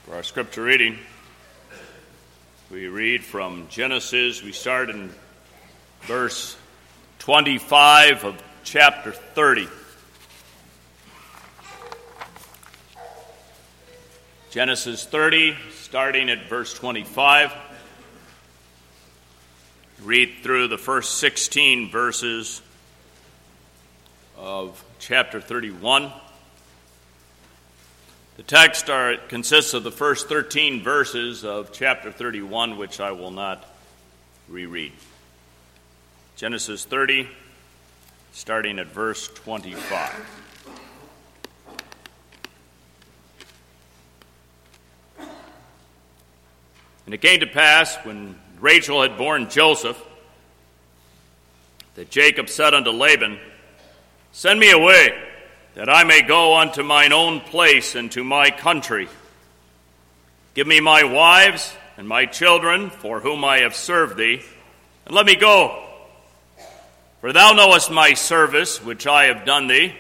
For our scripture reading, we read from Genesis. We start in verse 25 of chapter 30. Genesis 30, starting at verse 25. Read through the first 16 verses of chapter 31. The text consists of the first 13 verses of chapter 31, which I will not reread. Genesis 30, starting at verse 25. And it came to pass, when Rachel had borne Joseph, that Jacob said unto Laban, Send me away, that I may go unto mine own place and to my country. Give me my wives and my children, for whom I have served thee, and let me go. For thou knowest my service, which I have done thee.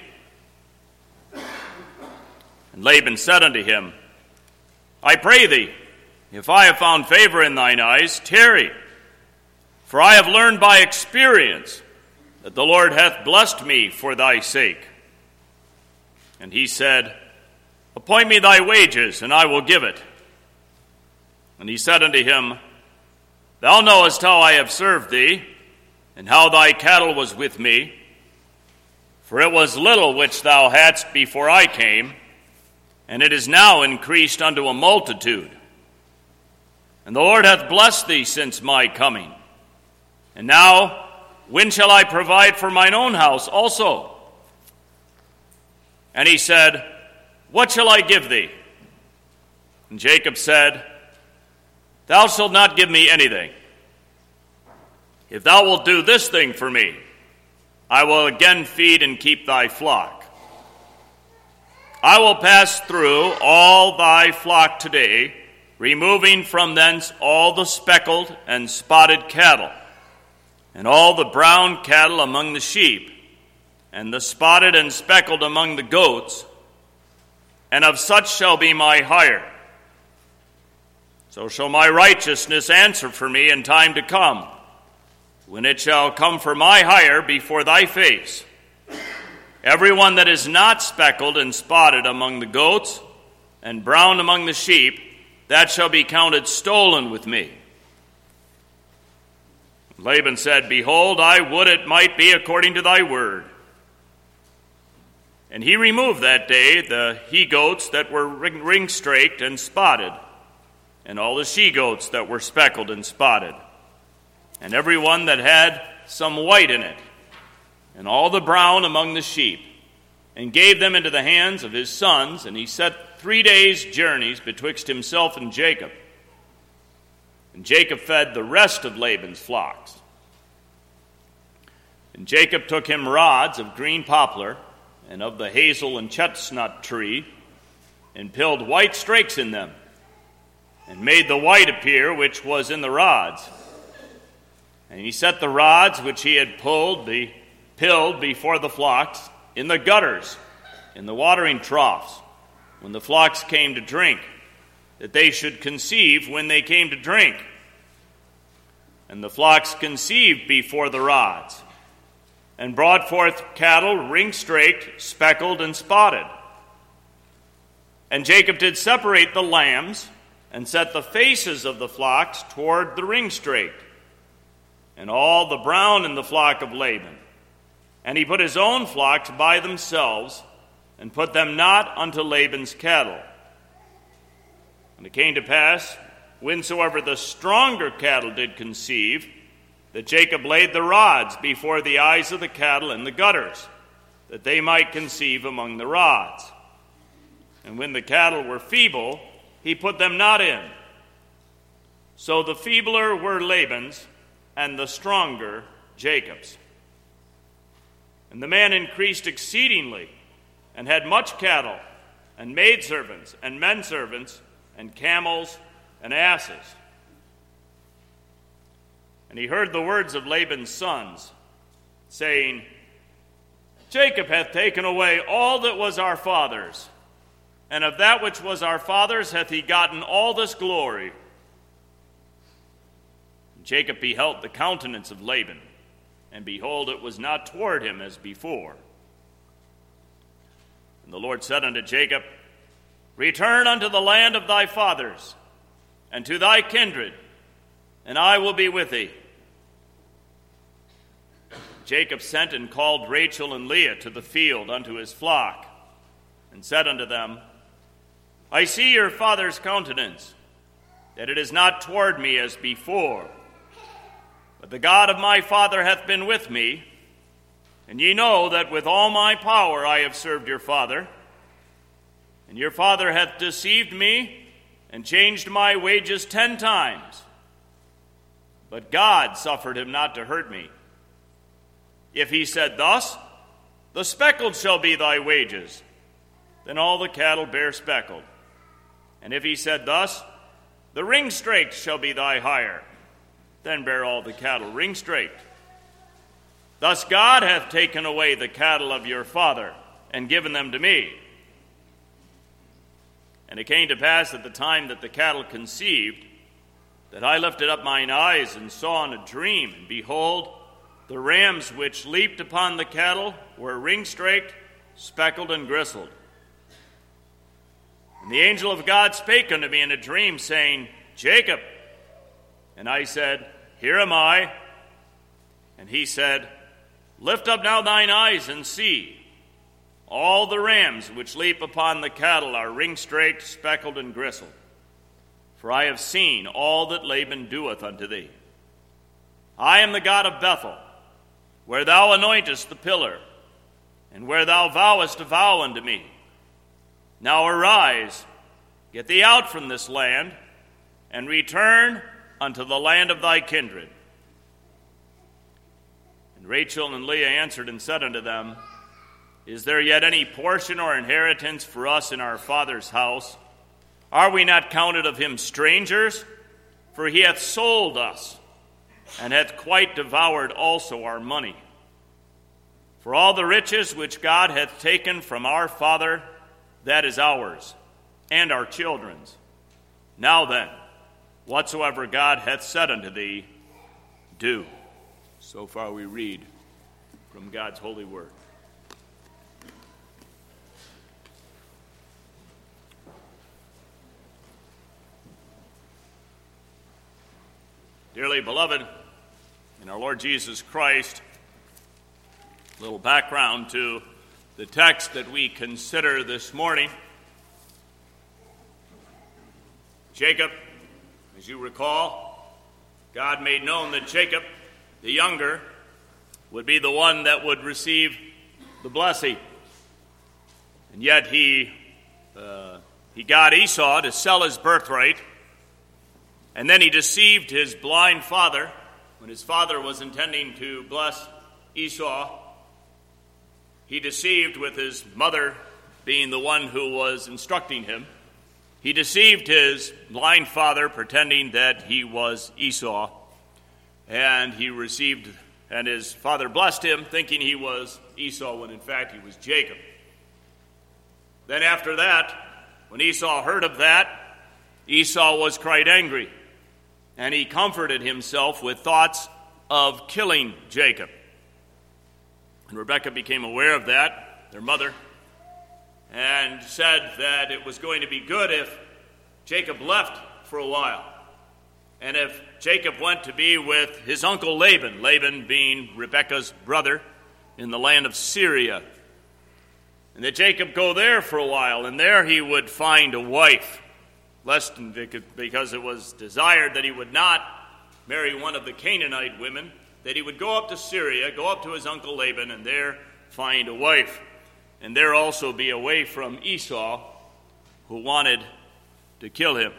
And Laban said unto him, I pray thee, if I have found favor in thine eyes, tarry. For I have learned by experience that the Lord hath blessed me for thy sake. And he said, Appoint me thy wages, and I will give it. And he said unto him, Thou knowest how I have served thee, and how thy cattle was with me. For it was little which thou hadst before I came, and it is now increased unto a multitude. And the Lord hath blessed thee since my coming. And now, when shall I provide for mine own house also? And he said, What shall I give thee? And Jacob said, Thou shalt not give me anything. If thou wilt do this thing for me, I will again feed and keep thy flock. I will pass through all thy flock today, removing from thence all the speckled and spotted cattle, and all the brown cattle among the sheep, and the spotted and speckled among the goats, and of such shall be my hire. So shall my righteousness answer for me in time to come, when it shall come for my hire before thy face. Every one that is not speckled and spotted among the goats, and brown among the sheep, that shall be counted stolen with me. Laban said, Behold, I would it might be according to thy word. And he removed that day the he-goats that were ring-straked and spotted, and all the she-goats that were speckled and spotted, and every one that had some white in it, and all the brown among the sheep, and gave them into the hands of his sons, and he set 3 days' journeys betwixt himself and Jacob. And Jacob fed the rest of Laban's flocks. And Jacob took him rods of green poplar, and of the hazel and chestnut tree, and pilled white strakes in them, and made the white appear which was in the rods. And he set the rods which he had pilled before the flocks in the gutters, in the watering troughs, when the flocks came to drink, that they should conceive when they came to drink. And the flocks conceived before the rods, and brought forth cattle ring-straked, speckled, and spotted. And Jacob did separate the lambs, and set the faces of the flocks toward the ring-straked, and all the brown in the flock of Laban. And he put his own flocks by themselves, and put them not unto Laban's cattle. And it came to pass, whensoever the stronger cattle did conceive, that Jacob laid the rods before the eyes of the cattle in the gutters, that they might conceive among the rods. And when the cattle were feeble, he put them not in. So the feebler were Laban's, and the stronger Jacob's. And the man increased exceedingly, and had much cattle, and maidservants, and menservants, and camels, and asses. And he heard the words of Laban's sons, saying, Jacob hath taken away all that was our father's, and of that which was our father's hath he gotten all this glory. And Jacob beheld the countenance of Laban, and behold, it was not toward him as before. And the Lord said unto Jacob, Return unto the land of thy fathers, and to thy kindred, and I will be with thee. Jacob sent and called Rachel and Leah to the field unto his flock, and said unto them, I see your father's countenance, that it is not toward me as before. But the God of my father hath been with me, and ye know that with all my power I have served your father. And your father hath deceived me, and changed my wages 10 times. But God suffered him not to hurt me. If he said thus, The speckled shall be thy wages, then all the cattle bear speckled. And if he said thus, The ring-straked shall be thy hire, then bear all the cattle ring-straked. Thus God hath taken away the cattle of your father, and given them to me. And it came to pass at the time that the cattle conceived, that I lifted up mine eyes and saw in a dream, and behold, the rams which leaped upon the cattle were ring-straked, speckled, and gristled. And the angel of God spake unto me in a dream, saying, Jacob. And I said, Here am I. And he said, Lift up now thine eyes and see. All the rams which leap upon the cattle are ring-straked, speckled, and gristled. For I have seen all that Laban doeth unto thee. I am the God of Bethel, where thou anointest the pillar, and where thou vowest a vow unto me. Now arise, get thee out from this land, and return unto the land of thy kindred. And Rachel and Leah answered and said unto them, Is there yet any portion or inheritance for us in our father's house? Are we not counted of him strangers? For he hath sold us, and hath quite devoured also our money. For all the riches which God hath taken from our father, that is ours, and our children's. Now then, whatsoever God hath said unto thee, do. So far we read from God's holy word. Dearly beloved, in our Lord Jesus Christ, a little background to the text that we consider this morning. Jacob, as you recall, God made known that Jacob, the younger, would be the one that would receive the blessing. And yet he got Esau to sell his birthright, and then he deceived his blind father when his father was intending to bless Esau. He deceived with his mother being the one who was instructing him. He deceived his blind father, pretending that he was Esau, and and his father blessed him, thinking he was Esau, when in fact he was Jacob. Then after that, when Esau heard of that, Esau was quite angry, and he comforted himself with thoughts of killing Jacob. And Rebekah became aware of that, their mother, and said that it was going to be good if Jacob left for a while. And if Jacob went to be with his uncle Laban, Laban being Rebekah's brother, in the land of Syria. And that Jacob go there for a while, and there he would find a wife, because it was desired that he would not marry one of the Canaanite women, that he would go up to Syria, go up to his uncle Laban, and there find a wife. And there also be away from Esau, who wanted to kill him.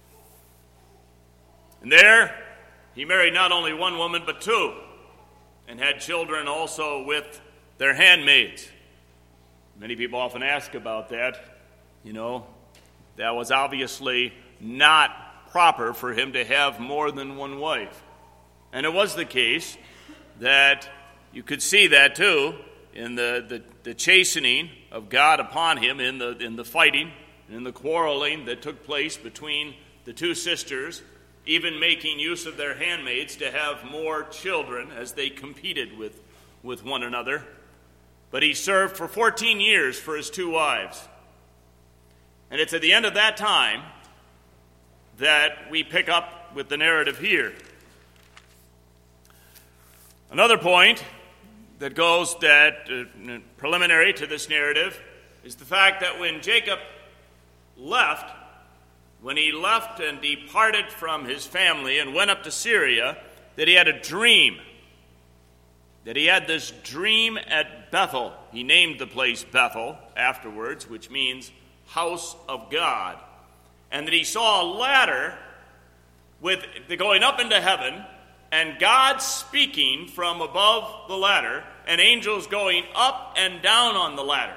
And there he married not only one woman, but two, and had children also with their handmaids. Many people often ask about that. That was obviously not proper for him to have more than one wife. And it was the case that you could see that too in the chastening of God upon him in the fighting and in the quarreling that took place between the two sisters, even making use of their handmaids to have more children as they competed with one another. But he served for 14 years for his two wives. And it's at the end of that time that we pick up with the narrative here. Another point that goes preliminary to this narrative is the fact that when Jacob left, when he left and departed from his family and went up to Syria, that he had a dream. That he had this dream at Bethel. He named the place Bethel afterwards, which means house of God. And that he saw a ladder going up into heaven, and God speaking from above the ladder, and angels going up and down on the ladder.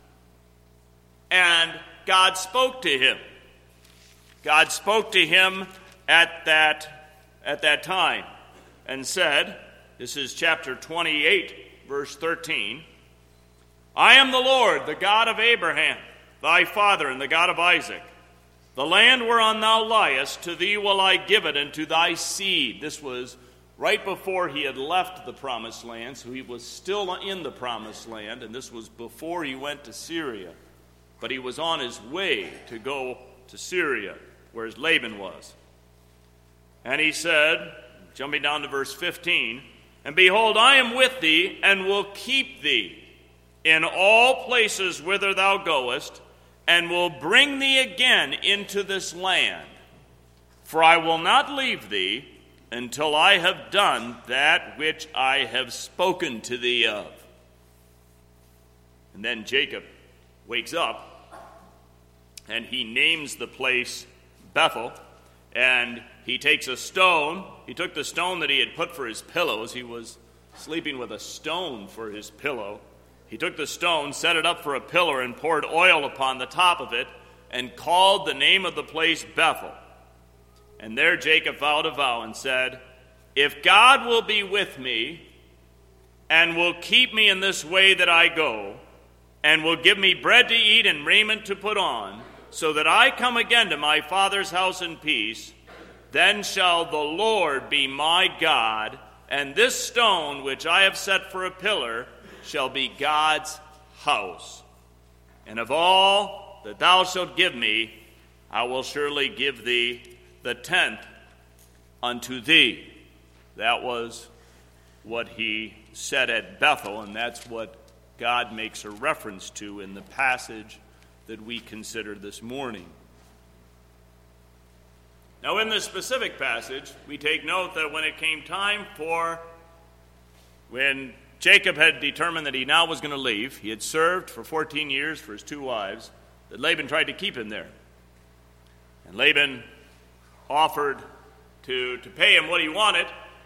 And God spoke to him. God spoke to him at that time and said, this is chapter 28, verse 13, I am the Lord, the God of Abraham, thy father, and the God of Isaac. The land whereon thou liest, to thee will I give it, and to thy seed. This was right before he had left the promised land, so he was still in the promised land, and this was before he went to Syria. But he was on his way to go to Syria, where Laban was. And he said, jumping down to verse 15, and behold, I am with thee, and will keep thee in all places whither thou goest, and will bring thee again into this land. For I will not leave thee until I have done that which I have spoken to thee of. And then Jacob wakes up, and he names the place Bethel, and he takes a stone. He took the stone that he had put for his pillows. He was sleeping with a stone for his pillow. He took the stone, set it up for a pillar, and poured oil upon the top of it, and called the name of the place Bethel. And there Jacob vowed a vow and said, if God will be with me, and will keep me in this way that I go, and will give me bread to eat and raiment to put on, so that I come again to my father's house in peace, then shall the Lord be my God, and this stone which I have set for a pillar shall be God's house. And of all that thou shalt give me, I will surely give thee the tenth unto thee. That was what he said at Bethel, and that's what God makes a reference to in the passage that we consider this morning. Now, in this specific passage, we take note that when it came time when Jacob had determined that he now was going to leave, he had served for 14 years for his two wives, that Laban tried to keep him there. And Laban offered to pay him what he wanted.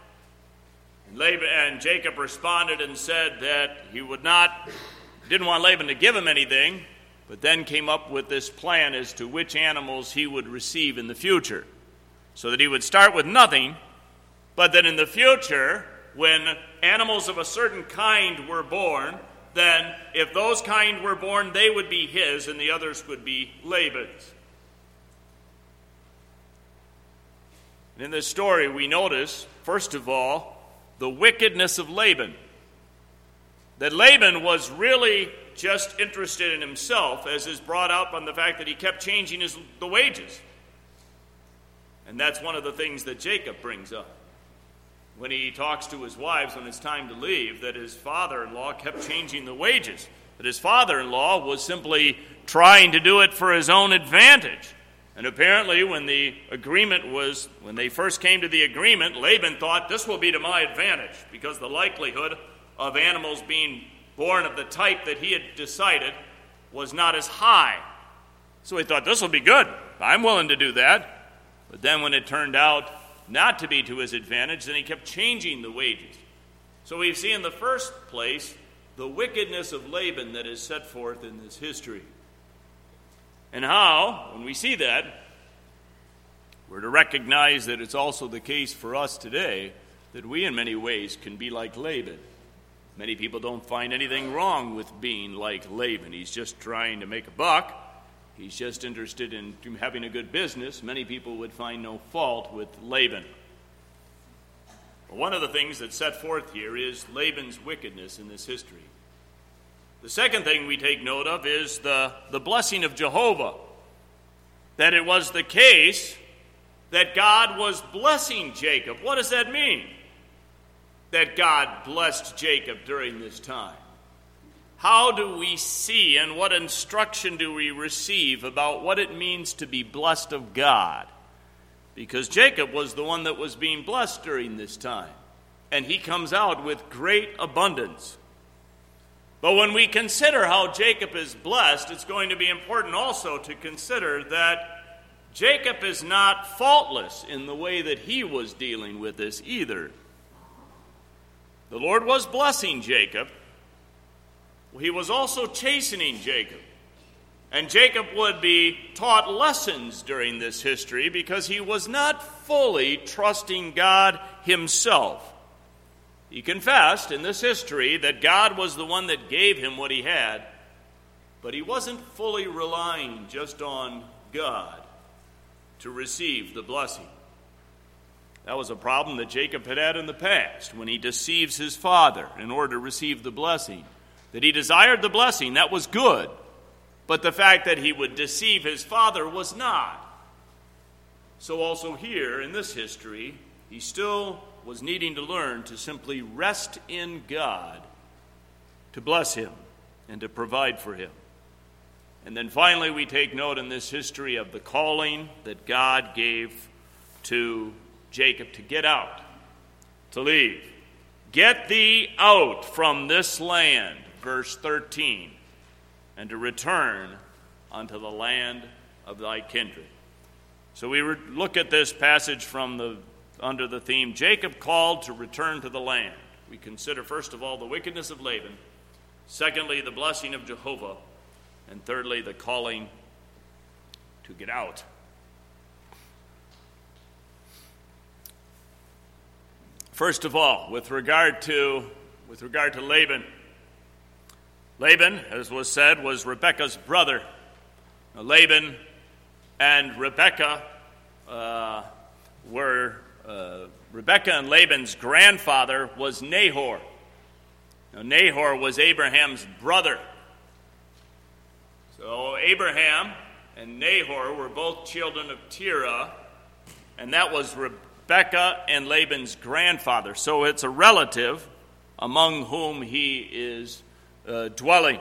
And Jacob responded and said that he didn't want Laban to give him anything, but then came up with this plan as to which animals he would receive in the future. So that he would start with nothing, but that in the future, when animals of a certain kind were born, then if those kind were born, they would be his, and the others would be Laban's. And in this story, we notice, first of all, the wickedness of Laban. That Laban was really just interested in himself, as is brought out on the fact that he kept changing the wages. And that's one of the things that Jacob brings up when he talks to his wives when it's time to leave, that his father-in-law kept changing the wages. That his father-in-law was simply trying to do it for his own advantage. And apparently when they first came to the agreement, Laban thought, this will be to my advantage, because the likelihood of animals being born of the type that he had decided was not as high. So he thought, this will be good. I'm willing to do that. But then when it turned out not to be to his advantage, then he kept changing the wages. So we see in the first place the wickedness of Laban that is set forth in this history. And how, when we see that, we're to recognize that it's also the case for us today that we in many ways can be like Laban. Many people don't find anything wrong with being like Laban. He's just trying to make a buck, He's just interested in having a good business. Many people would find no fault with Laban. But one of the things that's set forth here is Laban's wickedness in this history. The second thing we take note of is the blessing of Jehovah. That it was the case that God was blessing Jacob. What does that mean? That God blessed Jacob during this time. How do we see and what instruction do we receive about what it means to be blessed of God? Because Jacob was the one that was being blessed during this time. And he comes out with great abundance. But when we consider how Jacob is blessed, it's going to be important also to consider that Jacob is not faultless in the way that he was dealing with this either. The Lord was blessing Jacob. He was also chastening Jacob. And Jacob would be taught lessons during this history because he was not fully trusting God himself. He confessed in this history that God was the one that gave him what he had, but he wasn't fully relying just on God to receive the blessing. That was a problem that Jacob had in the past when he deceives his father in order to receive the blessing. That he desired the blessing, that was good. But the fact that he would deceive his father was not. So also here in this history, he still was needing to learn to simply rest in God, to bless him and to provide for him. And then finally we take note in this history of the calling that God gave to Jacob to get out, to leave. Get thee out from this land, verse 13, and to return unto the land of thy kindred. So we look at this passage from under the theme, Jacob called to return to the land. We consider, first of all, the wickedness of Laban, secondly, the blessing of Jehovah, and thirdly, the calling to get out. First of all, with regard to Laban. Laban, as was said, was Rebekah's brother. Now, Laban and Rebekah Rebekah and Laban's grandfather was Nahor. Now, Nahor was Abraham's brother. So Abraham and Nahor were both children of Terah, and that was Rebekah and Laban's grandfather. So it's a relative among whom he is dwelling.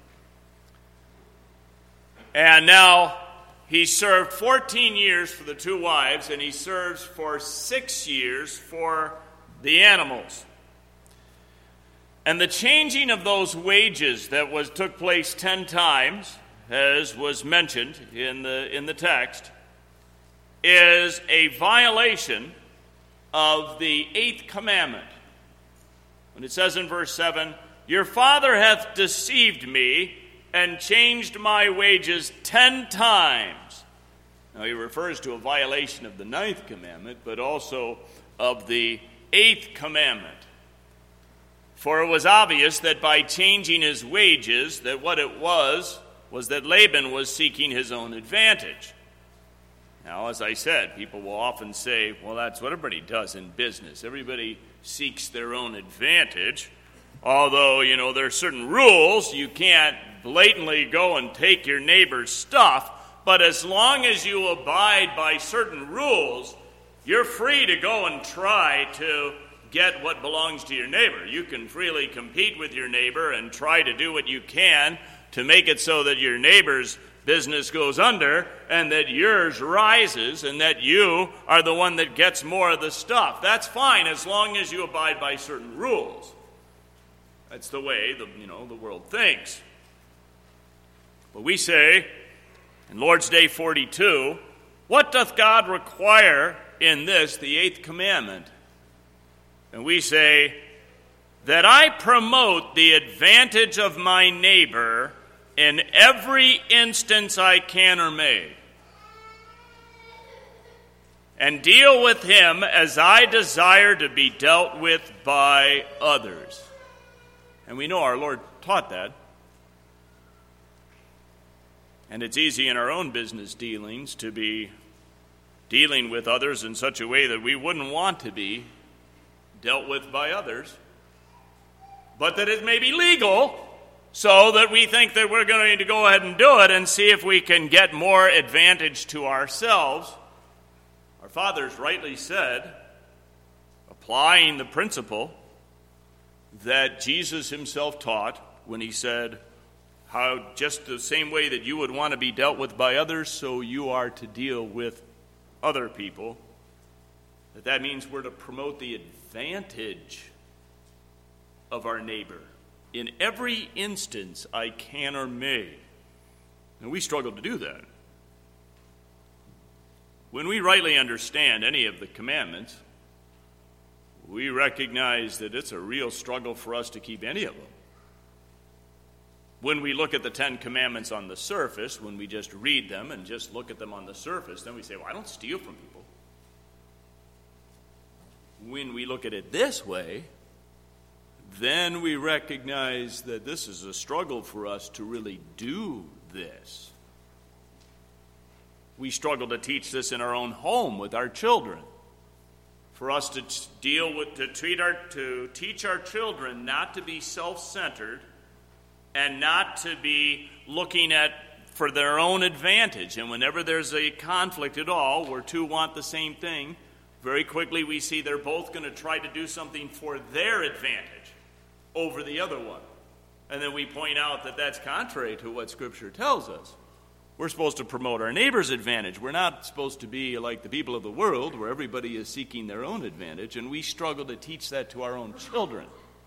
And now he served 14 years for the two wives, and he serves for 6 years for the animals. And the changing of those wages that took place 10 times, as was mentioned in the text, is a violation of the 8th commandment. When it says in verse 7, your father hath deceived me and changed my wages 10 times. Now he refers to a violation of the 9th commandment, but also of the 8th commandment. For it was obvious that by changing his wages, that what it was that Laban was seeking his own advantage. Now, as I said, people will often say, well, that's what everybody does in business. Everybody seeks their own advantage. Although, there are certain rules. You can't blatantly go and take your neighbor's stuff. But as long as you abide by certain rules, you're free to go and try to get what belongs to your neighbor. You can freely compete with your neighbor and try to do what you can to make it so that your neighbor's business goes under and that yours rises and that you are the one that gets more of the stuff. That's fine as long as you abide by certain rules. That's the way the world thinks. But we say in Lord's Day 42, what doth God require in this, the 8th commandment? And we say, that I promote the advantage of my neighbor in every instance I can or may, and deal with him as I desire to be dealt with by others. And we know our Lord taught that. And it's easy in our own business dealings to be dealing with others in such a way that we wouldn't want to be dealt with by others, but that it may be legal, so that we think that we're going to go ahead and do it and see if we can get more advantage to ourselves. Our fathers rightly said, applying the principle that Jesus himself taught when he said, how just the same way that you would want to be dealt with by others, so you are to deal with other people. That means we're to promote the advantage of our neighbor in every instance I can or may. And we struggle to do that. When we rightly understand any of the commandments, we recognize that it's a real struggle for us to keep any of them. When we look at the 10 Commandments on the surface, when we just read them and just look at them on the surface, then we say, well, I don't steal from people. When we look at it this way, then we recognize that this is a struggle for us to really do this. We struggle to teach this in our own home with our children. For us to teach our children not to be self-centered and not to be looking at for their own advantage. And whenever there's a conflict at all where two want the same thing, very quickly we see they're both going to try to do something for their advantage over the other one. And then we point out that that's contrary to what Scripture tells us. We're supposed to promote our neighbor's advantage. We're not supposed to be like the people of the world where everybody is seeking their own advantage, and we struggle to teach that to our own children.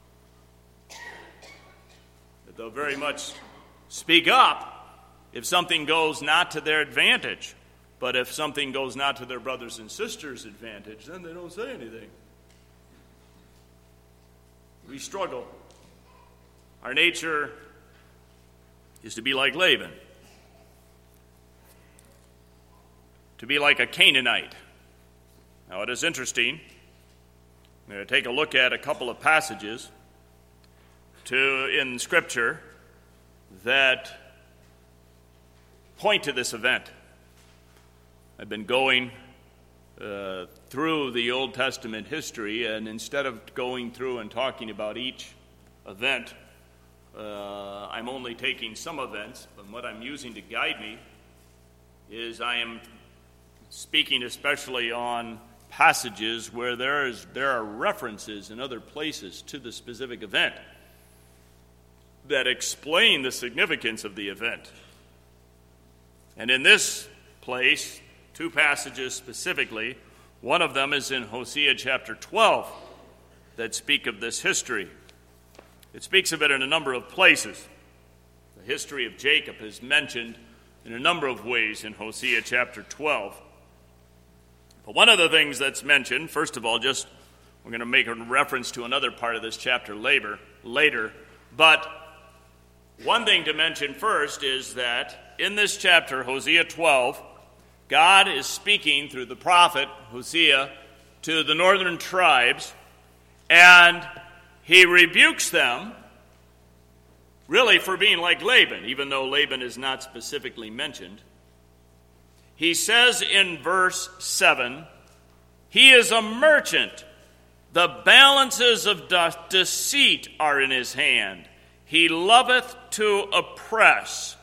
That they'll very much speak up if something goes not to their advantage. But if something goes not to their brothers and sisters' advantage, then they don't say anything. We struggle. Our nature is to be like Laban, to be like a Canaanite. Now, it is interesting. I'm going to take a look at a couple of passages in Scripture that point to this event. I've been going through the Old Testament history, and instead of going through and talking about each event, I'm only taking some events, but what I'm using to guide me is I am speaking especially on passages where there are references in other places to the specific event that explain the significance of the event. And in this place, two passages specifically. One of them is in Hosea chapter 12 that speak of this history. It speaks of it in a number of places. The history of Jacob is mentioned in a number of ways in Hosea chapter 12. But one of the things that's mentioned, first of all, we're going to make a reference to another part of this chapter later. But one thing to mention first is that in this chapter, Hosea 12, God is speaking through the prophet Hosea to the northern tribes, and he rebukes them really for being like Laban, even though Laban is not specifically mentioned. He says in verse 7, he is a merchant. The balances of deceit are in his hand. He loveth to oppress.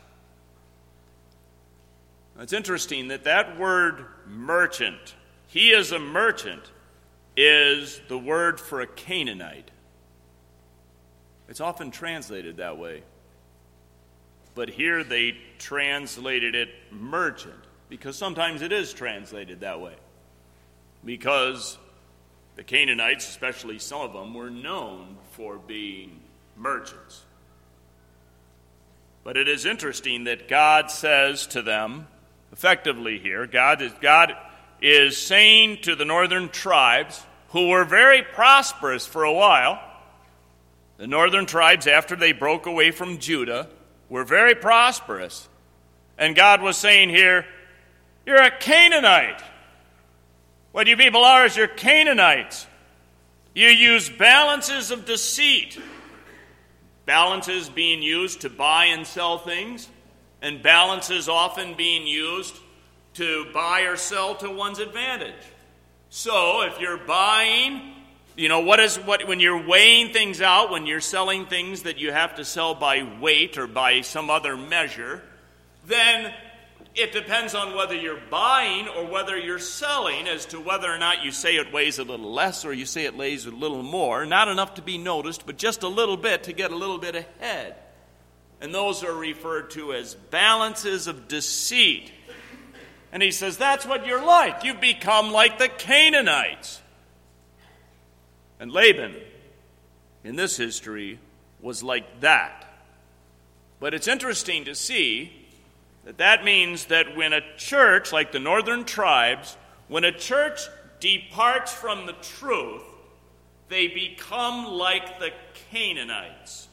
It's interesting that word merchant, he is a merchant, is the word for a Canaanite. It's often translated that way. But here they translated it merchant, because sometimes it is translated that way. Because the Canaanites, especially some of them, were known for being merchants. But it is interesting that God says to them, effectively here, God is saying to the northern tribes, who were very prosperous for a while, the northern tribes, after they broke away from Judah, were very prosperous. And God was saying here, you're a Canaanite. What you people are is you're Canaanites. You use balances of deceit. Balances being used to buy and sell things. And balance is often being used to buy or sell to one's advantage. So if you're buying, when you're weighing things out, when you're selling things that you have to sell by weight or by some other measure, then it depends on whether you're buying or whether you're selling as to whether or not you say it weighs a little less or you say it weighs a little more. Not enough to be noticed, but just a little bit to get a little bit ahead. And those are referred to as balances of deceit. And he says, that's what you're like. You've become like the Canaanites. And Laban, in this history, was like that. But it's interesting to see that means that when a church, like the northern tribes, when a church departs from the truth, they become like the Canaanites.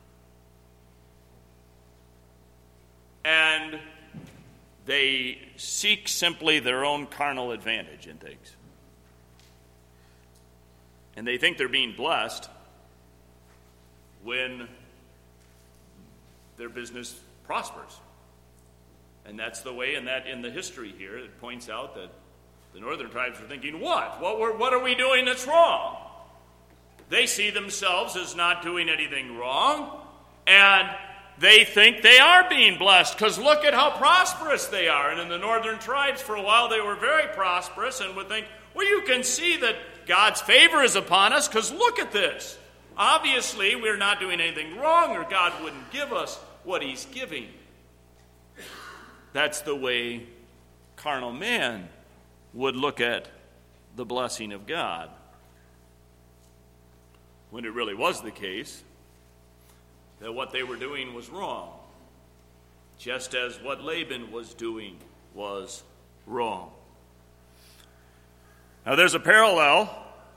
And they seek simply their own carnal advantage in things. And they think they're being blessed when their business prospers. And that's the way, and that in the history here, it points out that the northern tribes are thinking, what? What are we doing that's wrong? They see themselves as not doing anything wrong, and they think they are being blessed, because look at how prosperous they are. And in the northern tribes, for a while, they were very prosperous and would think, well, you can see that God's favor is upon us, because look at this. Obviously, we're not doing anything wrong, or God wouldn't give us what he's giving. That's the way carnal man would look at the blessing of God. When it really was the case that what they were doing was wrong, just as what Laban was doing was wrong. Now there's a parallel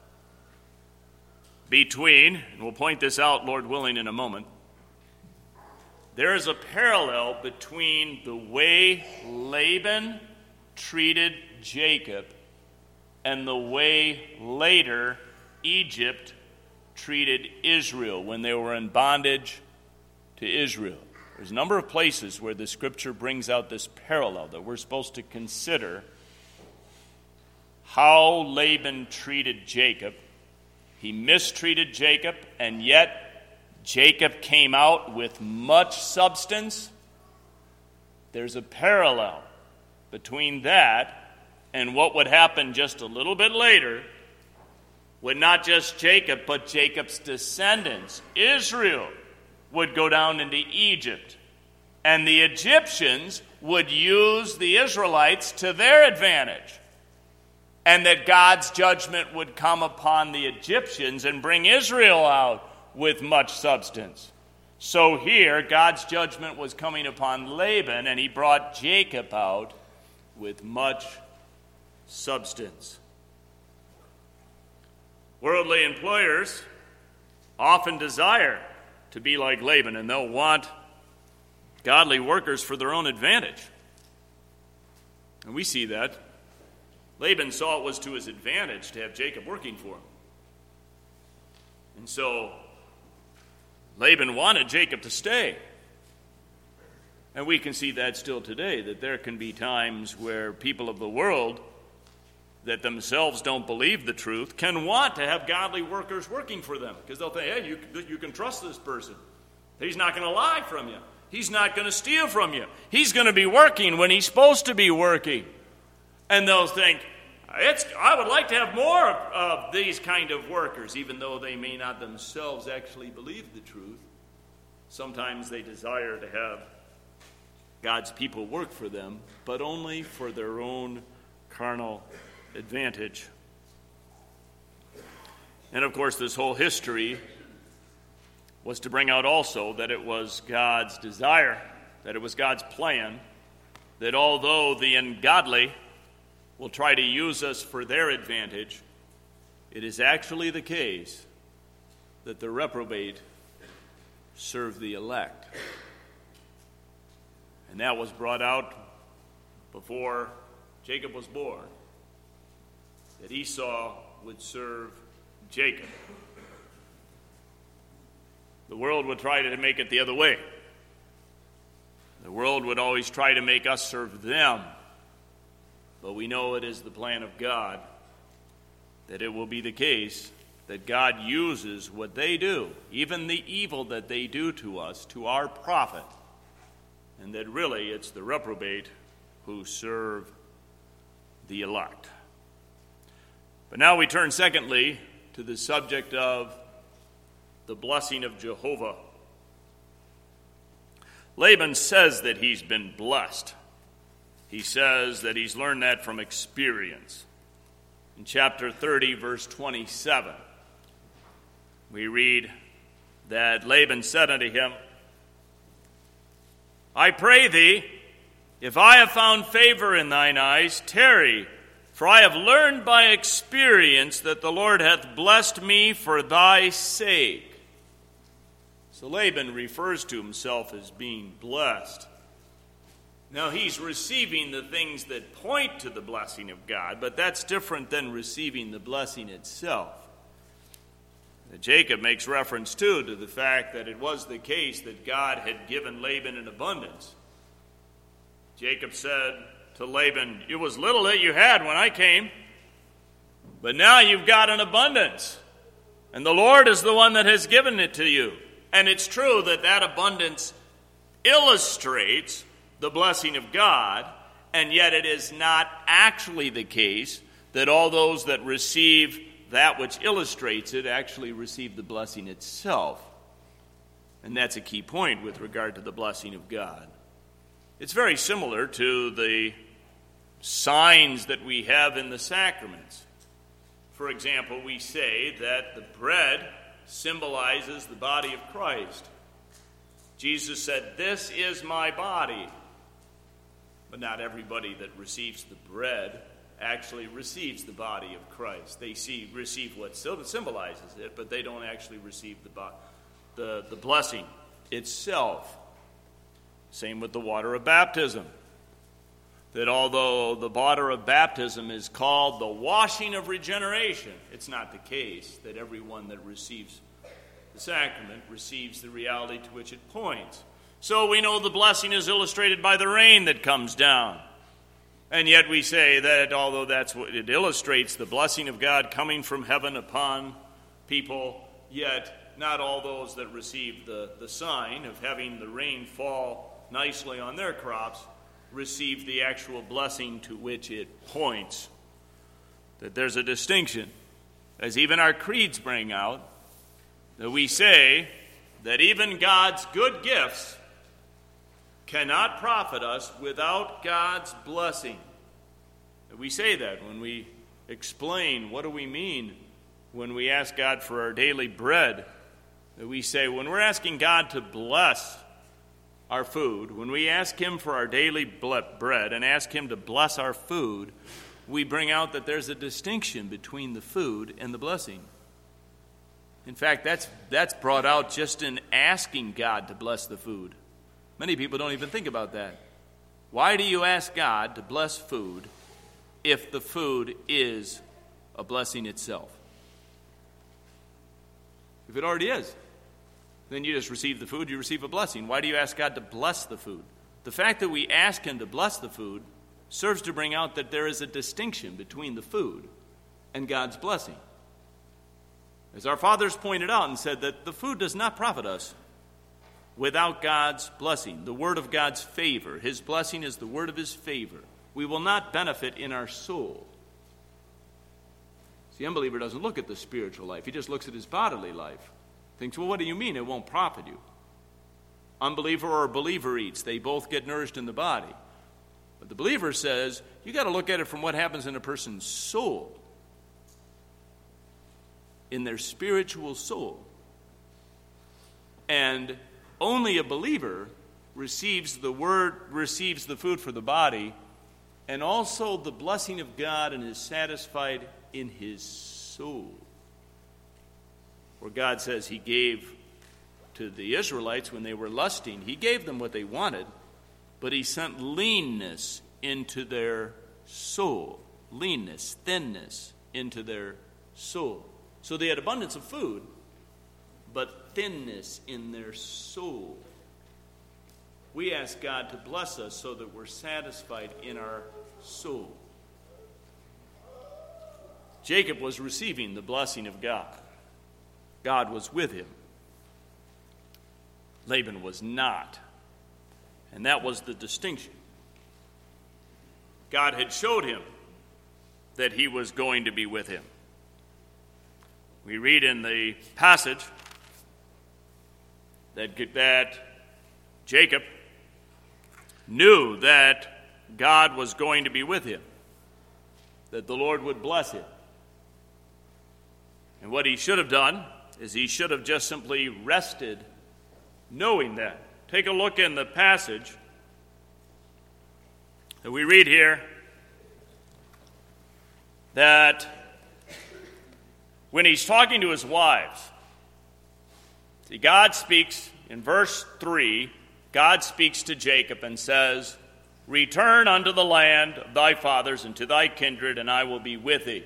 between, and we'll point this out, Lord willing, in a moment. There is a parallel between the way Laban treated Jacob and the way later Egypt treated Israel when they were in bondage to Israel. There's a number of places where the scripture brings out this parallel that we're supposed to consider how Laban treated Jacob. He mistreated Jacob, and yet Jacob came out with much substance. There's a parallel between that and what would happen just a little bit later when not just Jacob, but Jacob's descendants, Israel, would go down into Egypt. And the Egyptians would use the Israelites to their advantage. And that God's judgment would come upon the Egyptians and bring Israel out with much substance. So here, God's judgment was coming upon Laban, and he brought Jacob out with much substance. Worldly employers often desire to be like Laban, and they'll want godly workers for their own advantage. And we see that. Laban saw it was to his advantage to have Jacob working for him. And so Laban wanted Jacob to stay. And we can see that still today, that there can be times where people of the world that themselves don't believe the truth can want to have godly workers working for them, because they'll think, hey, you can trust this person. He's not going to lie from you. He's not going to steal from you. He's going to be working when he's supposed to be working. And they'll think, I would like to have more of these kind of workers, even though they may not themselves actually believe the truth. Sometimes they desire to have God's people work for them, but only for their own carnal advantage. And of course, this whole history was to bring out also that it was God's desire, that it was God's plan, that although the ungodly will try to use us for their advantage, it is actually the case that the reprobate serve the elect. And that was brought out before Jacob was born, that Esau would serve Jacob. The world would try to make it the other way, The world would always try to make us serve them, but we know it is the plan of God that it will be the case that God uses what they do, even the evil that they do to us, to our profit, and that really it's the reprobate who serve the elect. But now we turn, secondly, to the subject of the blessing of Jehovah. Laban says that he's been blessed. He says that he's learned that from experience. In chapter 30, verse 27, we read that Laban said unto him, I pray thee, if I have found favor in thine eyes, tarry, for I have learned by experience that the Lord hath blessed me for thy sake. So Laban refers to himself as being blessed. Now he's receiving the things that point to the blessing of God, but that's different than receiving the blessing itself. Jacob makes reference, too, to the fact that it was the case that God had given Laban in abundance. Jacob said to Laban, it was little that you had when I came, but now you've got an abundance, and the Lord is the one that has given it to you. And it's true that that abundance illustrates the blessing of God, and yet it is not actually the case that all those that receive that which illustrates it actually receive the blessing itself. And that's a key point with regard to the blessing of God. It's very similar to the signs that we have in the sacraments. For example, we say that the bread symbolizes the body of Christ. Jesus said, this is my body. But not everybody that receives the bread actually receives the body of Christ. They receive what symbolizes it, but they don't actually receive the blessing itself. Same with the water of baptism. That although the water of baptism is called the washing of regeneration, it's not the case that everyone that receives the sacrament receives the reality to which it points. So we know the blessing is illustrated by the rain that comes down. And yet we say that although that's what it illustrates, the blessing of God coming from heaven upon people, yet not all those that receive the sign of having the rain fall nicely on their crops receive the actual blessing to which it points. That there's a distinction, as even our creeds bring out, that we say that even God's good gifts cannot profit us without God's blessing. We say that when we explain what do we mean when we ask God for our daily bread. That we say when we're asking God to bless our food, when we ask Him for our daily bread and ask Him to bless our food, we bring out that there's a distinction between the food and the blessing. In fact, that's brought out just in asking God to bless the food. Many people don't even think about that. Why do you ask God to bless food if the food is a blessing itself? If it already is, then you just receive the food, you receive a blessing. Why do you ask God to bless the food? The fact that we ask Him to bless the food serves to bring out that there is a distinction between the food and God's blessing. As our fathers pointed out and said that the food does not profit us without God's blessing, the word of God's favor. His blessing is the word of His favor. We will not benefit in our soul. See, the unbeliever doesn't look at the spiritual life. He just looks at his bodily life. Thinks, well, what do you mean it won't profit you? Unbeliever or believer eats. They both get nourished in the body. But the believer says, you got to look at it from what happens in a person's soul. In their spiritual soul. And only a believer receives the food for the body, and also the blessing of God, and is satisfied in his soul. Where God says He gave to the Israelites when they were lusting, He gave them what they wanted, but He sent leanness into their soul. Leanness, thinness into their soul. So they had abundance of food, but thinness in their soul. we ask God to bless us so that we're satisfied in our soul. Jacob was receiving the blessing of God. God was with him. Laban was not. And that was the distinction. God had showed him that he was going to be with him. We read in the passage that Jacob knew that God was going to be with him, that the Lord would bless him. And what he should have done is he should have just simply rested knowing that. Take a look in the passage that we read here that when he's talking to his wives, see, God speaks in verse 3, God speaks to Jacob and says, "Return unto the land of thy fathers and to thy kindred, and I will be with thee."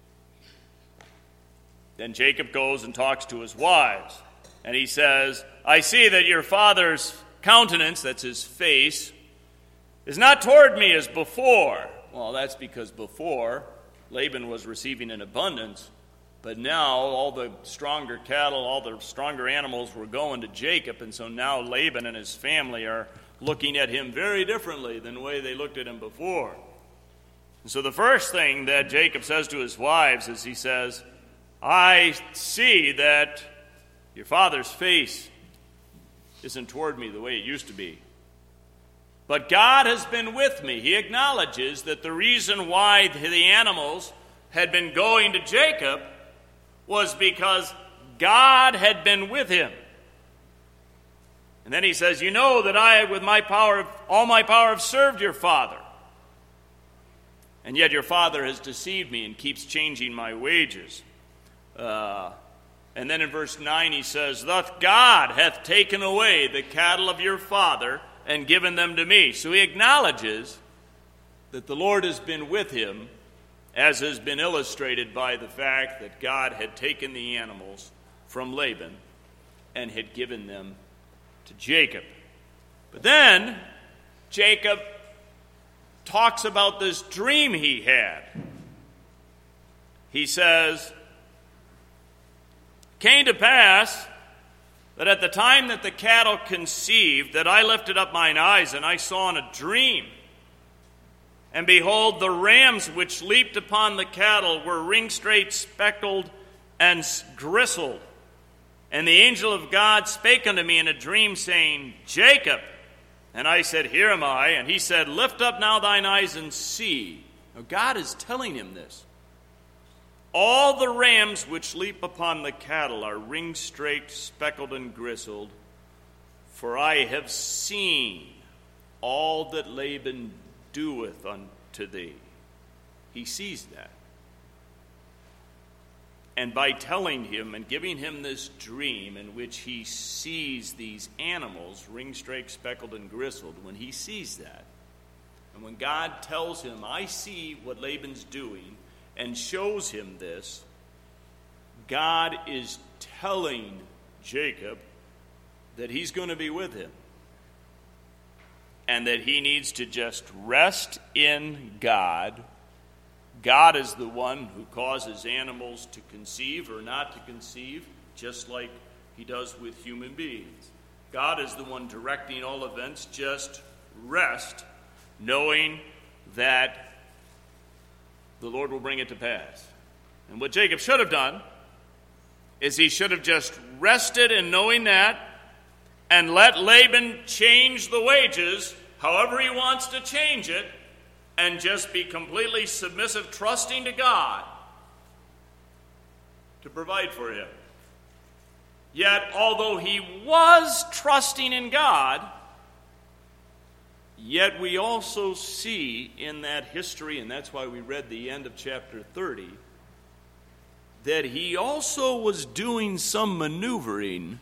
Then Jacob goes and talks to his wives, and he says, "I see that your father's countenance," that's his face, "is not toward me as before." Well, that's because before Laban was receiving in abundance, but now all the stronger cattle, all the stronger animals were going to Jacob, and so now Laban and his family are looking at him very differently than the way they looked at him before. And so the first thing that Jacob says to his wives is he says, "I see that your father's face isn't toward me the way it used to be. But God has been with me." He acknowledges that the reason why the animals had been going to Jacob was because God had been with him. And then he says, "You know that I, with my power, all my power, have served your father. And yet your father has deceived me and keeps changing my wages." And then in verse 9 he says, "Thus God hath taken away the cattle of your father and given them to me." So he acknowledges that the Lord has been with him, as has been illustrated by the fact that God had taken the animals from Laban and had given them to Jacob. But then Jacob talks about this dream he had. He says, "Came to pass that at the time that the cattle conceived, that I lifted up mine eyes, and I saw in a dream. And behold, the rams which leaped upon the cattle were ring-straight, speckled, and gristled. And the angel of God spake unto me in a dream, saying, Jacob. And I said, Here am I. And he said, Lift up now thine eyes and see." Now God is telling him this. "All the rams which leap upon the cattle are ring-straight, speckled, and gristled. For I have seen all that Laban doeth unto thee." He sees that. And by telling him and giving him this dream in which he sees these animals, ring-straight, speckled, and gristled, when he sees that, and when God tells him, "I see what Laban's doing," and shows him this, God is telling Jacob that he's going to be with him and that he needs to just rest in God. God is the one who causes animals to conceive or not to conceive, just like he does with human beings. God is the one directing all events. Just rest, knowing that the Lord will bring it to pass. And what Jacob should have done is he should have just rested in knowing that and let Laban change the wages however he wants to change it, and just be completely submissive, trusting to God to provide for him. Yet, although he was trusting in God, yet we also see in that history, and that's why we read the end of chapter 30, that he also was doing some maneuvering,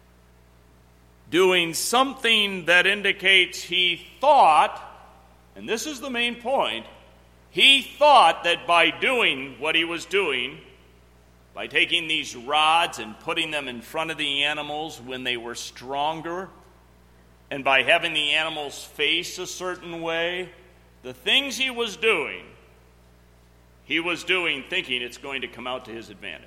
doing something that indicates he thought, and this is the main point, he thought that by doing what he was doing, by taking these rods and putting them in front of the animals when they were stronger, and by having the animals face a certain way, the things he was doing thinking it's going to come out to his advantage.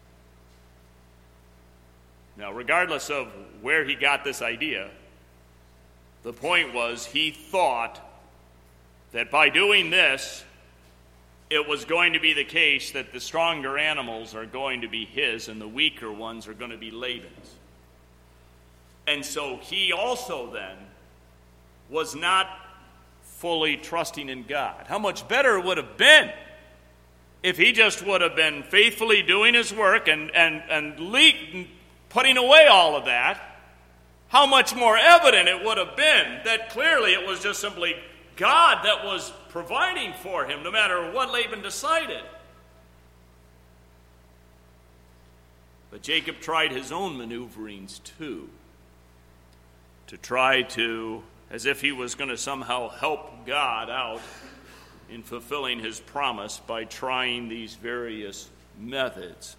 Now, regardless of where he got this idea, the point was he thought that by doing this, it was going to be the case that the stronger animals are going to be his and the weaker ones are going to be Laban's. And so he also then was not fully trusting in God. How much better it would have been if he just would have been faithfully doing his work and putting away all of that. How much more evident it would have been that clearly it was just simply God that was providing for him, no matter what Laban decided. But Jacob tried his own maneuverings too, to try to, as if he was going to somehow help God out in fulfilling his promise by trying these various methods.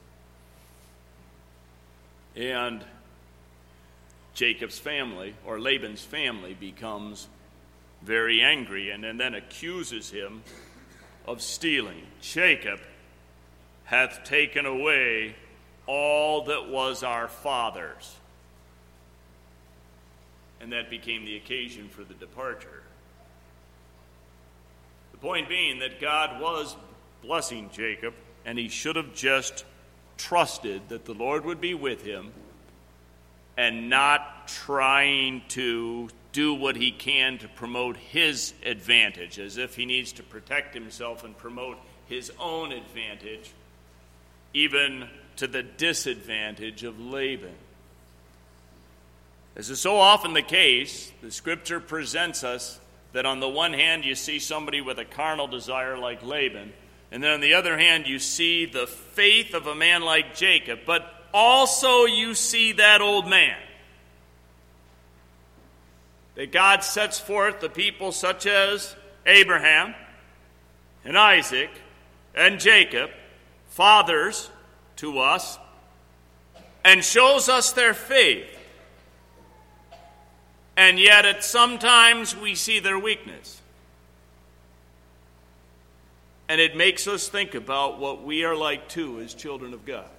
And Jacob's family, or Laban's family, becomes very angry and then accuses him of stealing. Jacob hath taken away all that was our father's. And that became the occasion for the departure. The point being that God was blessing Jacob, and he should have just trusted that the Lord would be with him and not trying to do what he can to promote his advantage, as if he needs to protect himself and promote his own advantage, even to the disadvantage of Laban. As is so often the case, the Scripture presents us that on the one hand you see somebody with a carnal desire like Laban, and then on the other hand you see the faith of a man like Jacob, but also you see that old man. That God sets forth the people such as Abraham and Isaac and Jacob, fathers to us, and shows us their faith. And yet at sometimes we see their weakness. And it makes us think about what we are like too as children of God.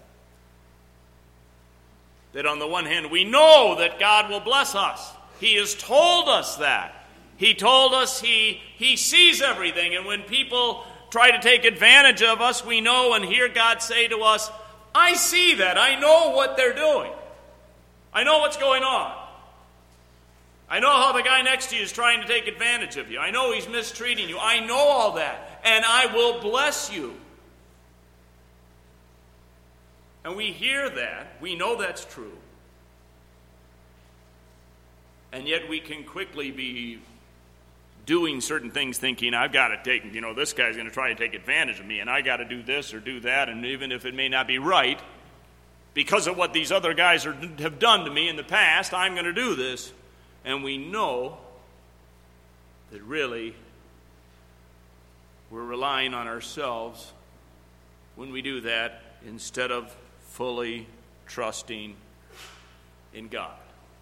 That on the one hand we know that God will bless us. He has told us that. He told us he sees everything. And when people try to take advantage of us, we know and hear God say to us, I see that. I know what they're doing. I know what's going on. I know how the guy next to you is trying to take advantage of you. I know he's mistreating you. I know all that. And I will bless you. And we hear that. We know that's true. And yet we can quickly be doing certain things thinking, I've got to take, this guy's going to try to take advantage of me, and I got to do this or do that, and even if it may not be right, because of what these other guys have done to me in the past, I'm going to do this. And we know that really we're relying on ourselves when we do that instead of fully trusting in God.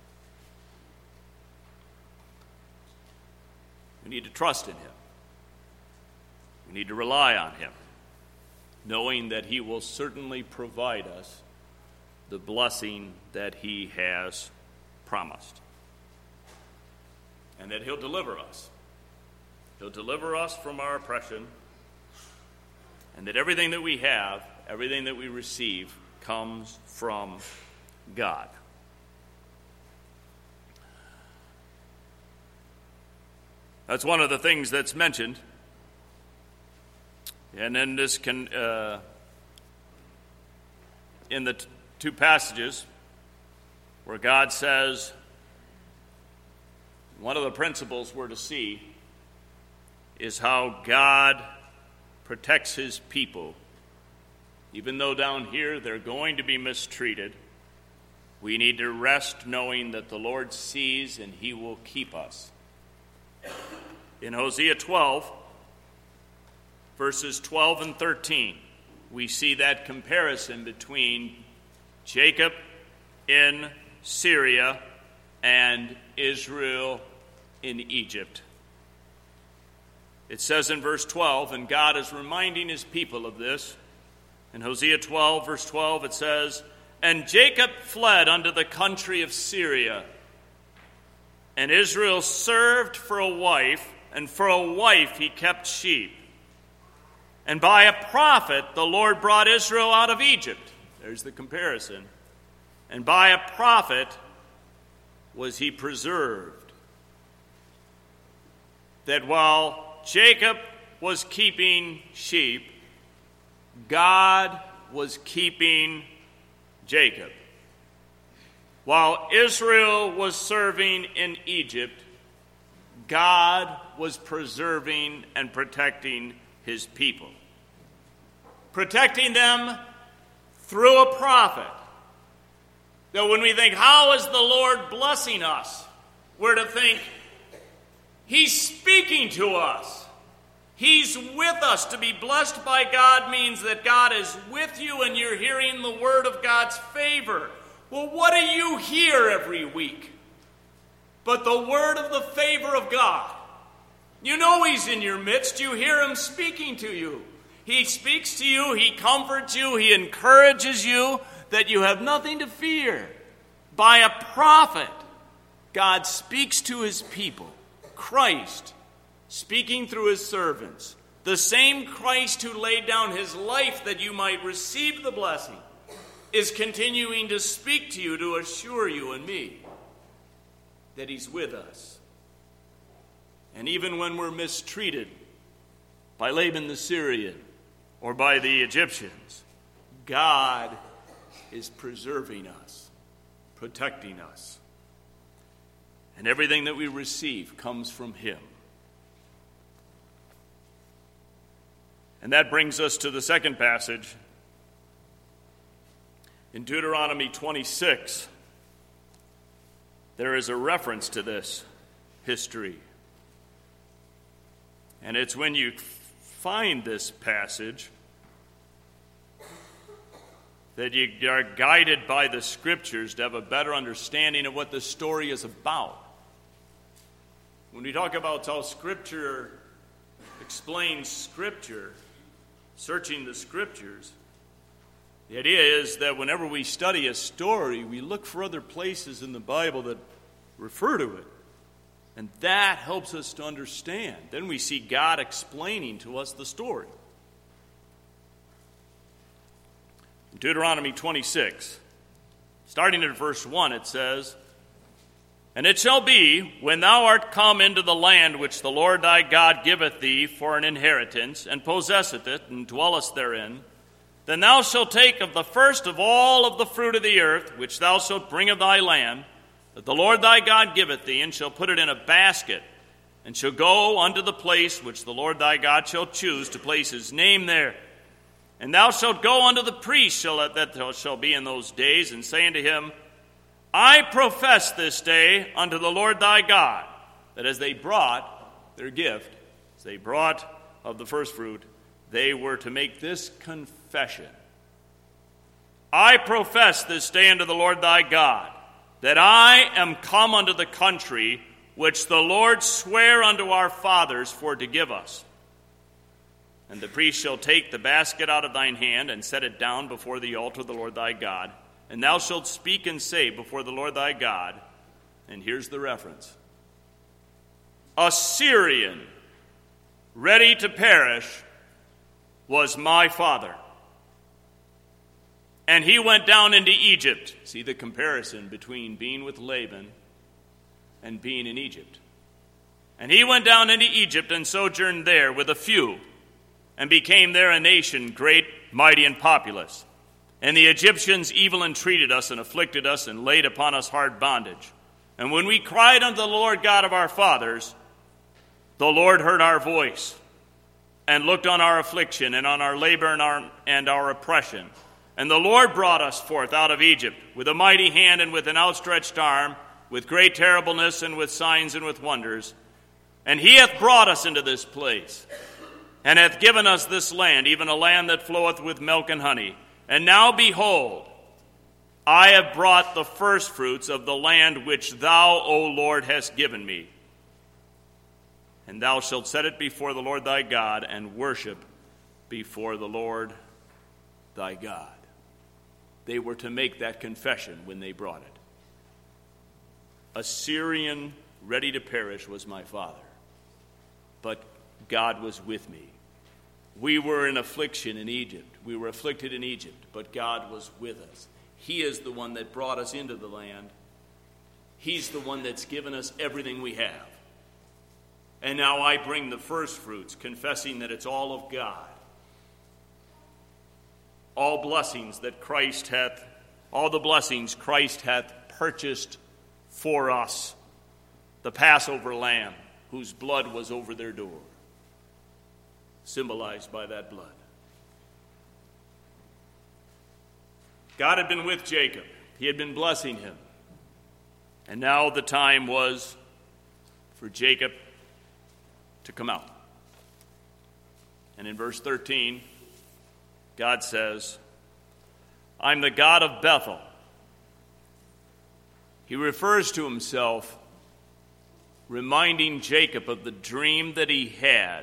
We need to trust in him. We need to rely on him, knowing that he will certainly provide us the blessing that he has promised. And that he'll deliver us. He'll deliver us from our oppression. And that everything that we have, everything that we receive, comes from God. That's one of the things that's mentioned. And then this can, in the two passages where God says, one of the principles we're to see is how God protects his people. Even though down here they're going to be mistreated, we need to rest knowing that the Lord sees and he will keep us. In Hosea 12, verses 12 and 13, we see that comparison between Jacob in Syria and Israel in Egypt. It says in verse 12, and God is reminding his people of this. In Hosea 12, verse 12, it says, and Jacob fled unto the country of Syria, and Israel served for a wife, and for a wife he kept sheep. And by a prophet the Lord brought Israel out of Egypt. There's the comparison. And by a prophet was he preserved. That while Jacob was keeping sheep, God was keeping Jacob. While Israel was serving in Egypt, God was preserving and protecting his people. Protecting them through a prophet. That when we think, how is the Lord blessing us? We're to think, he's speaking to us. He's with us. To be blessed by God means that God is with you and you're hearing the word of God's favor. Well, what do you hear every week? But the word of the favor of God. You know he's in your midst. You hear him speaking to you. He speaks to you. He comforts you. He encourages you that you have nothing to fear. By a prophet, God speaks to his people. Christ, speaking through his servants. The same Christ who laid down his life that you might receive the blessing is continuing to speak to you to assure you and me that he's with us. And even when we're mistreated by Laban the Syrian or by the Egyptians, God is preserving us, protecting us. And everything that we receive comes from him. And that brings us to the second passage. In Deuteronomy 26, there is a reference to this history. And it's when you find this passage that you are guided by the Scriptures to have a better understanding of what the story is about. When we talk about how Scripture explains Scripture, searching the Scriptures, the idea is that whenever we study a story, we look for other places in the Bible that refer to it. And that helps us to understand. Then we see God explaining to us the story. In Deuteronomy 26, starting at verse 1, it says, and it shall be, when thou art come into the land which the Lord thy God giveth thee for an inheritance, and possesseth it, and dwellest therein, then thou shalt take of the first of all of the fruit of the earth, which thou shalt bring of thy land, that the Lord thy God giveth thee, and shall put it in a basket, and shall go unto the place which the Lord thy God shall choose to place his name there. And thou shalt go unto the priest that shall be in those days, and say unto him, I profess this day unto the Lord thy God, that as they brought their gift, as they brought of the first fruit, they were to make this confession. I profess this day unto the Lord thy God, that I am come unto the country which the Lord sware unto our fathers for to give us. And the priest shall take the basket out of thine hand, and set it down before the altar of the Lord thy God. And thou shalt speak and say before the Lord thy God, and here's the reference, a Syrian ready to perish was my father. And he went down into Egypt. See the comparison between being with Laban and being in Egypt. And he went down into Egypt and sojourned there with a few, and became there a nation great, mighty, and populous. And the Egyptians evil entreated us and afflicted us and laid upon us hard bondage. And when we cried unto the Lord God of our fathers, the Lord heard our voice and looked on our affliction and on our labor and our oppression. And the Lord brought us forth out of Egypt with a mighty hand and with an outstretched arm, with great terribleness and with signs and with wonders. And he hath brought us into this place, and hath given us this land, even a land that floweth with milk and honey. And now behold, I have brought the firstfruits of the land which thou, O Lord, hast given me. And thou shalt set it before the Lord thy God, and worship before the Lord thy God. They were to make that confession when they brought it. A Syrian ready to perish was my father, but God was with me. We were in affliction in Egypt. We were afflicted in Egypt, but God was with us. He is the one that brought us into the land. He's the one that's given us everything we have. And now I bring the first fruits, confessing that it's all of God. All the blessings Christ hath purchased for us. The Passover lamb, whose blood was over their door, symbolized by that blood. God had been with Jacob. He had been blessing him. And now the time was for Jacob to come out. And in verse 13, God says, I'm the God of Bethel. He refers to himself, reminding Jacob of the dream that he had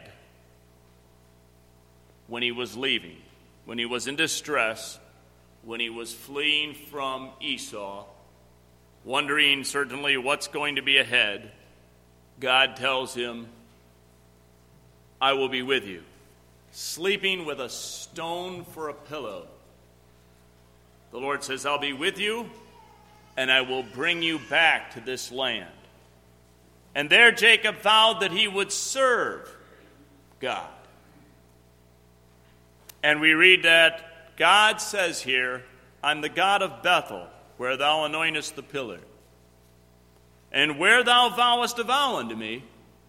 when he was leaving, when he was in distress, when he was fleeing from Esau, wondering certainly what's going to be ahead. God tells him, I will be with you, sleeping with a stone for a pillow. The Lord says, I'll be with you, and I will bring you back to this land. And there Jacob vowed that he would serve God. And we read that God says here, I'm the God of Bethel, where thou anointest the pillar. And where thou vowest a vow unto me,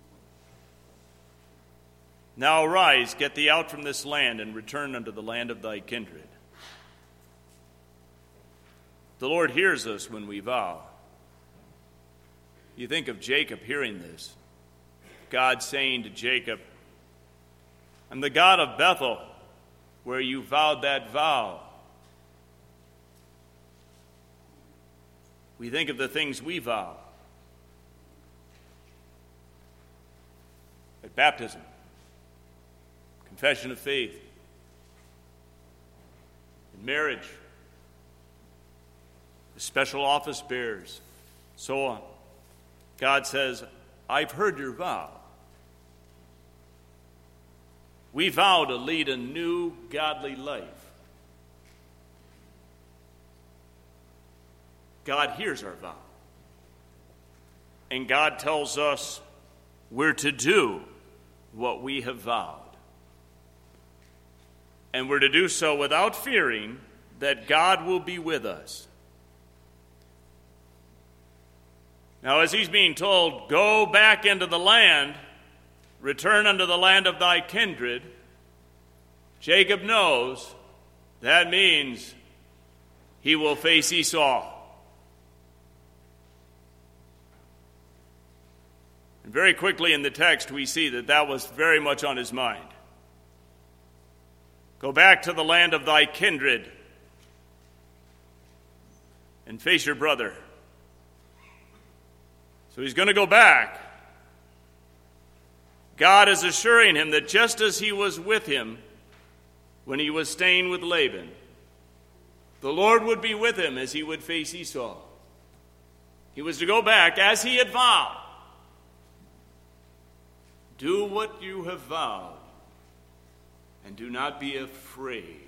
now arise, get thee out from this land, and return unto the land of thy kindred. The Lord hears us when we vow. You think of Jacob hearing this. God saying to Jacob, I'm the God of Bethel, where you vowed that vow. We think of the things we vow. At baptism, confession of faith, in marriage, the special office bearers, so on. God says, I've heard your vow. We vow to lead a new godly life. God hears our vow. And God tells us we're to do what we have vowed. And we're to do so without fearing that God will be with us. Now, as he's being told, go back into the land, return unto the land of thy kindred, Jacob knows that means he will face Esau. And very quickly in the text, we see that that was very much on his mind. Go back to the land of thy kindred and face your brother. So he's going to go back. God is assuring him that just as he was with him when he was staying with Laban, the Lord would be with him as he would face Esau. He was to go back as he had vowed. Do what you have vowed, and do not be afraid.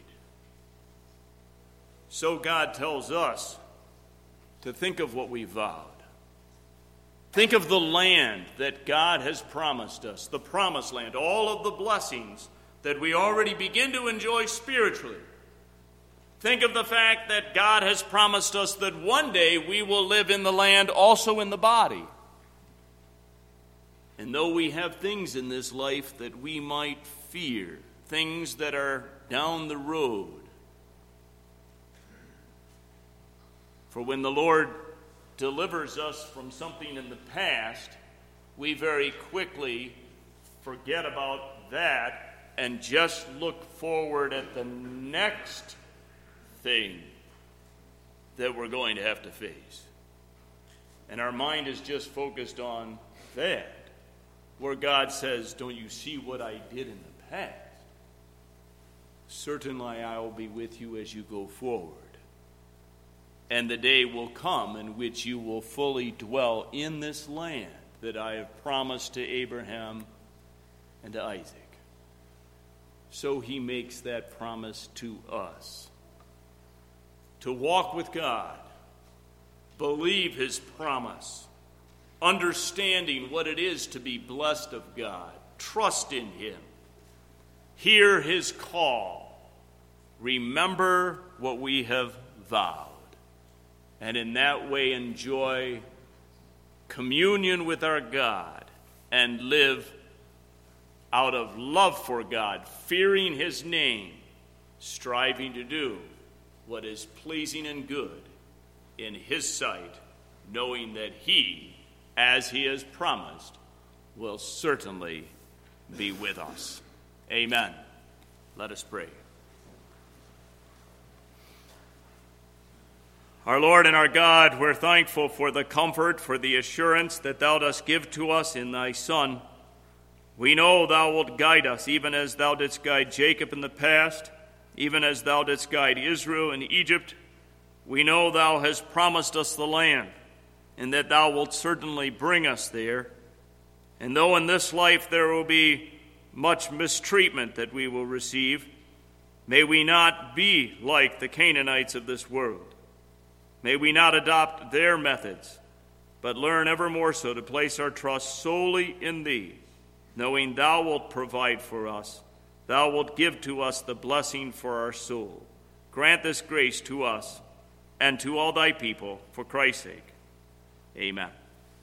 So God tells us to think of what we vowed. Think of the land that God has promised us, the promised land, all of the blessings that we already begin to enjoy spiritually. Think of the fact that God has promised us that one day we will live in the land also in the body. And though we have things in this life that we might fear, things that are down the road, for when the Lord delivers us from something in the past, we very quickly forget about that and just look forward at the next thing that we're going to have to face. And our mind is just focused on that, where God says, don't you see what I did in the past? Certainly I will be with you as you go forward. And the day will come in which you will fully dwell in this land that I have promised to Abraham and to Isaac. So he makes that promise to us. To walk with God, believe his promise, understanding what it is to be blessed of God, trust in him, hear his call, remember what we have vowed, and in that way enjoy communion with our God and live out of love for God, fearing his name, striving to do what is pleasing and good in his sight, knowing that he, as he has promised, will certainly be with us. Amen. Let us pray. Our Lord and our God, we're thankful for the comfort, for the assurance that thou dost give to us in thy Son. We know thou wilt guide us, even as thou didst guide Jacob in the past, even as thou didst guide Israel in Egypt. We know thou hast promised us the land, and that thou wilt certainly bring us there. And though in this life there will be much mistreatment that we will receive, may we not be like the Canaanites of this world. May we not adopt their methods, but learn ever more so to place our trust solely in thee, knowing thou wilt provide for us. Thou wilt give to us the blessing for our soul. Grant this grace to us and to all thy people, for Christ's sake. Amen.